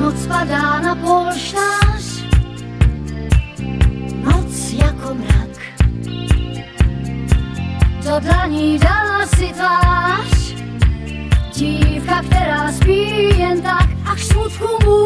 Noc padá na polštář, noc jako mrak. Do dlaní dala si tvář, dívka, která spí jen tak, až smutku